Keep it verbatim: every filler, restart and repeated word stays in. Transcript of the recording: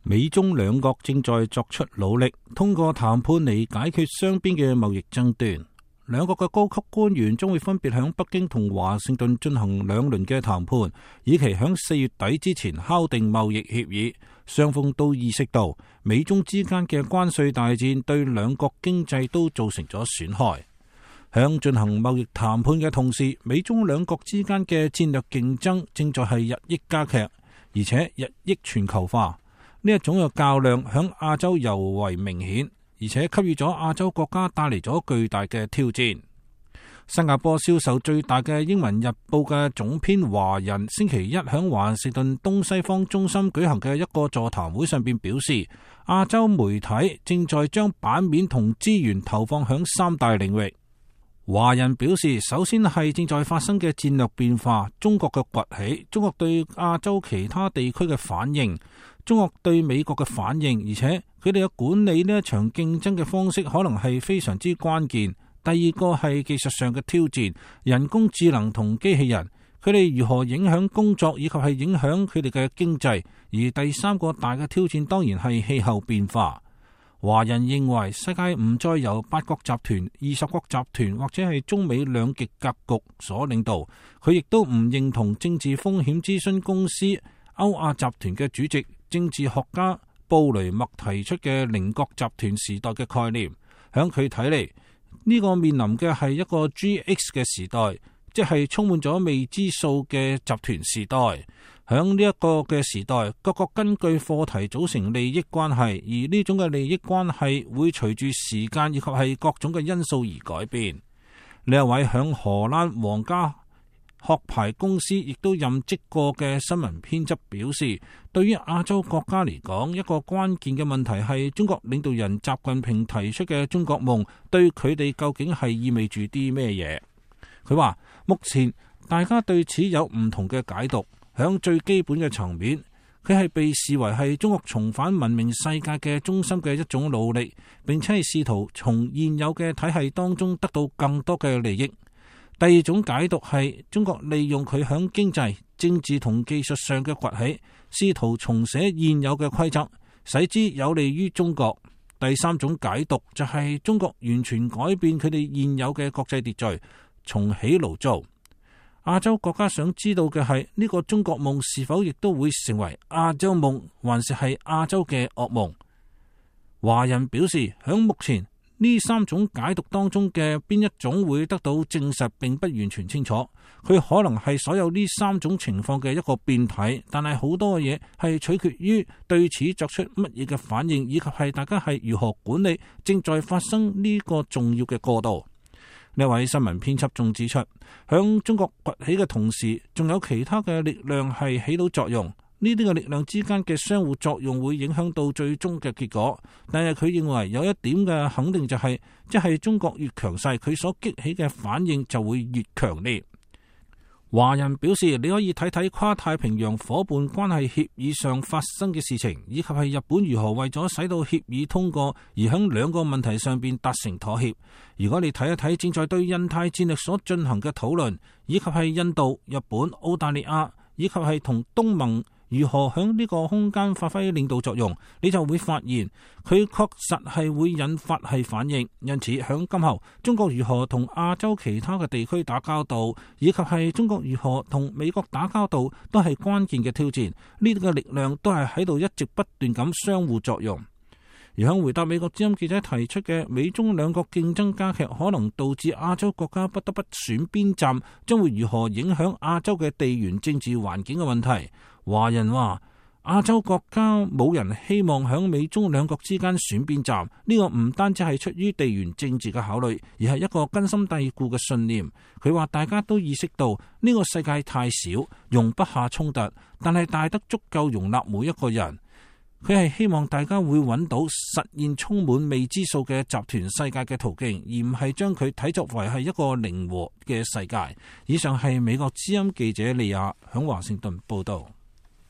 美中兩國正在作出努力，通過談判嚟解決雙邊嘅貿易爭端。兩國嘅高級官員將會分別響北京同華盛頓進行兩輪嘅談判，以期響四月底之前敲定貿易協議。雙方都意識到美中之間嘅關稅大戰對兩國經濟都造成咗損害。響進行貿易談判嘅同時，美中兩國之間嘅戰略競爭正在係日益加劇，而且日益全球化。呢一種嘅較量響亞洲尤為明顯，而且給予咗亞洲國家帶嚟咗巨大嘅挑戰。新加坡銷售最大嘅英文日報嘅總編華人星期一響華盛頓東西方中心舉行嘅一個座談會上邊表示，亞洲媒體正在將版面同資源投放響三大領域。華人表示，首先係正在發生嘅戰略變化，中國嘅崛起，中國對亞洲其他地區嘅反應，中國對美國嘅反應，而且佢哋嘅管理呢一場競爭嘅方式可能係非常之關鍵。第二個係技術上嘅挑戰，人工智能同機器人，佢哋如何影響工作以及係影響佢哋嘅經濟。而第三個大嘅挑戰當然係氣候變化。華人認為世界唔再由八國集團、二十國集團或者係中美兩極格局所領導。佢亦都唔認同政治風險諮詢公司歐亞集團嘅主席政治學家布雷默提出嘅鄰國集團時代嘅概念。響佢睇嚟，呢個面臨嘅係一個 G X 嘅時代，即係充滿咗未知數嘅集團時代。響呢一個嘅時代，各國根據課題組成利益關係，而呢種嘅利益關係會隨住時間以及係各種嘅因素而改變。呢一位響荷蘭皇家殼牌公司亦都任職過嘅新聞編輯表示，對於亞洲國家嚟講，一個關鍵嘅問題係中國領導人習近平提出嘅中國夢對佢哋究竟係意味住啲咩嘢？佢話目前大家對此有唔同嘅解讀。響最基本嘅層面，佢係被視為係中國重返文明世界嘅中心嘅一種努力，並且係試圖從現有嘅體系當中得到更多嘅利益。第二種解讀係中國利用佢響經濟、政治同技術上嘅崛起，試圖重寫現有嘅規則，使之有利於中國。第三種解讀就係中國完全改變佢哋現有嘅國際秩序，重起爐灶。亞洲國家想知道嘅係呢個中國夢是否亦都會成為亞洲夢，還是係亞洲嘅噩夢？華人表示，響目前呢三種解讀當中嘅邊一種會得到證實，並不完全清楚。佢可能係所有呢三種情況嘅一個變體，但係好多嘅嘢係取決於對此作出乜嘢嘅反應，以及係大家係如何管理正在發生呢個重要嘅過渡。呢位新聞編輯仲指出，響中國崛起嘅同時，仲有其他嘅力量係起到作用。呢啲嘅力量之間嘅相互作用會影響到最終嘅結果。但係佢認為有一點嘅肯定就係，即係中國越強勢，佢所激起嘅反應就會越強烈。華人表示，你可以睇睇跨太平洋夥伴關係協議上發生嘅事情，以及係日本如何為咗使到協議通過而喺兩個問題上邊達成妥協。如果你睇一睇正在對印太戰略所進行嘅討論，以及係印度、日本、澳大利亞，以及係同東盟如何喺呢個空間發揮領導作用，你就會發現佢確實係會引發係反應。因此響今後中國如何同亞洲其他嘅地區打交道，以及係中國如何同美國打交道，都係關鍵嘅挑戰。呢啲嘅力量都係喺度一直不斷咁相互作用。而響回答美國之音記者提出嘅美中兩國競爭加劇可能導致亞洲國家不得不選邊站，將會如何影響亞洲嘅地緣政治環境嘅問題，華人話亞洲國家冇人希望響美中兩國之間選邊站。呢個唔單止係出於地緣政治嘅考慮，而係一個根深蒂固嘅信念。佢話大家都意識到呢個世界太小，容不下衝突，但係大得足夠容納每一個人。佢係希望大家會揾到實現充滿未知數嘅集團世界嘅途徑，而唔係將佢睇作為係一個零和嘅世界。以上係美國之音記者利亞響華盛頓報道。